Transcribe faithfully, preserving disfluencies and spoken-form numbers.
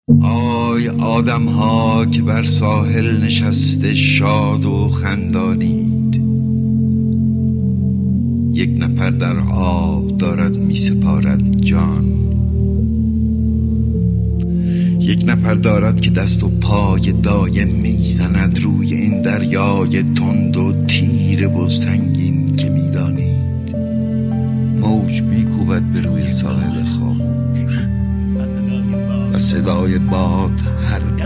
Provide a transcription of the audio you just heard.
آی آدم ها که بر ساحل نشسته شاد و خندانید، یک نفر در آب دارد می سپارد جان، یک نفر دارد که دست و پای دایم می زند روی این دریای تند و تیره و سنگین که می دانید. موج می کوبد به روی ساحل خاموش و صدای باد هر